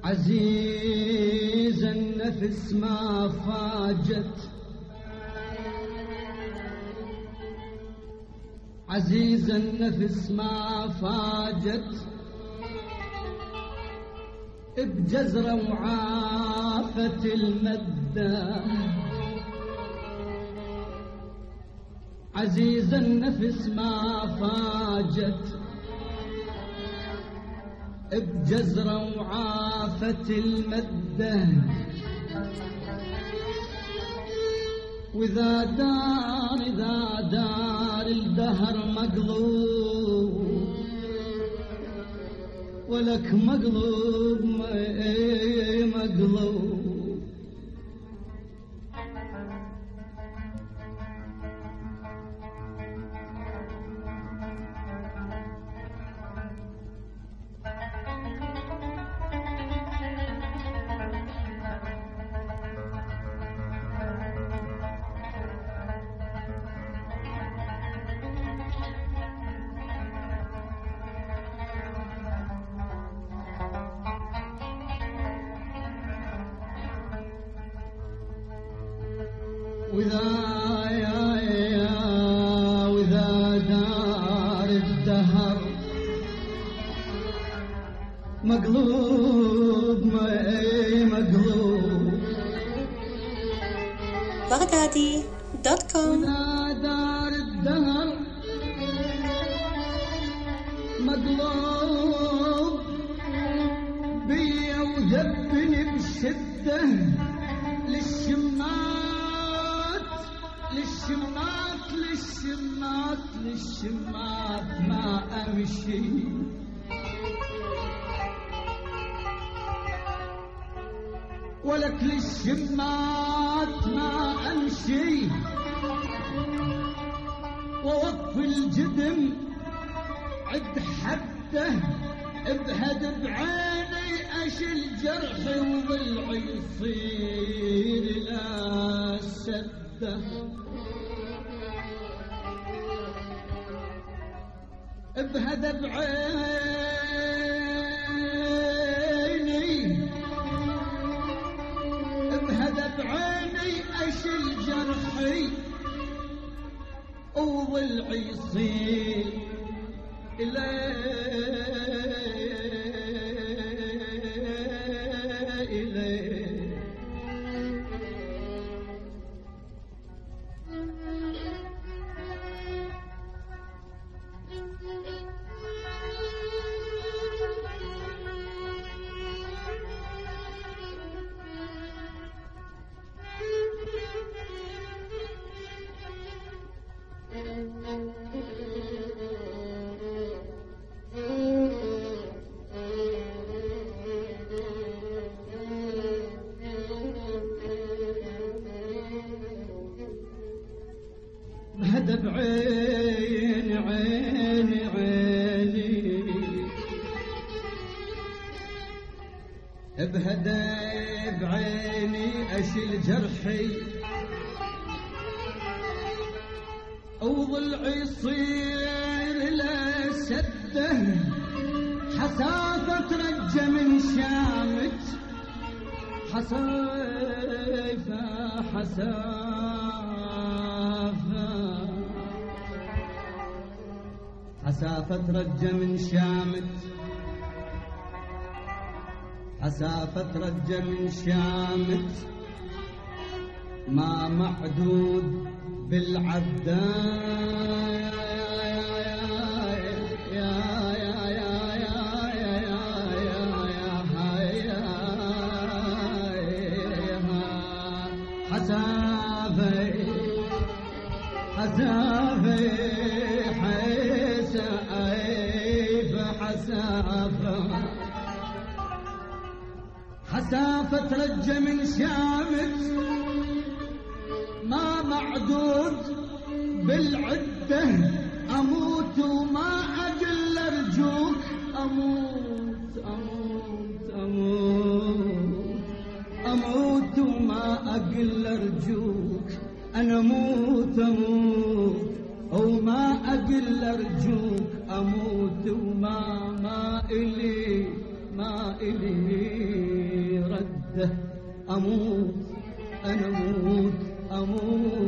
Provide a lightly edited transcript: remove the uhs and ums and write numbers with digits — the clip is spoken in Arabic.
عزيز النفس ما فاجت، عزيز النفس ما فاجت بجزرة وعافت المدة، عزيز النفس ما فاجت بجزرة وعافت المدة، وإذا دار الدهر مقلوب، ولك مقلوب مقلوب. وإذا دار الدهر مقلوب مقلوب. بغدادي.com. وإذا دار الدهر مقلوب بيا وذبني بشدة، للشمات ما أمشي، ولك للشمات ما أمشي، ووقف الجدم عد حده، ابهد بعيني أشل جرحي وضلعي يصير لا سده، ابهد بعيني، ابهد بعيني أشل جرحي وضلعي يصير إليه. بهدى بعيني عيني عيني، بهدى بعيني أشيل جرحي وضلعي يصير لا سده، حسافة رجة من شامت، حسافة حسافة رجة من شامت، حسافة رجة من شامت، ما محدود بالعداد، حسافة حسافة رجة من شامت، ما معدود بالعدة، أموت وما أقل أرجوك، أموت أموت أموت أموت وما أقل أرجوك، أنا أموت أموت وما أقل أرجوك، أموت وما إلي أموت أنا أموت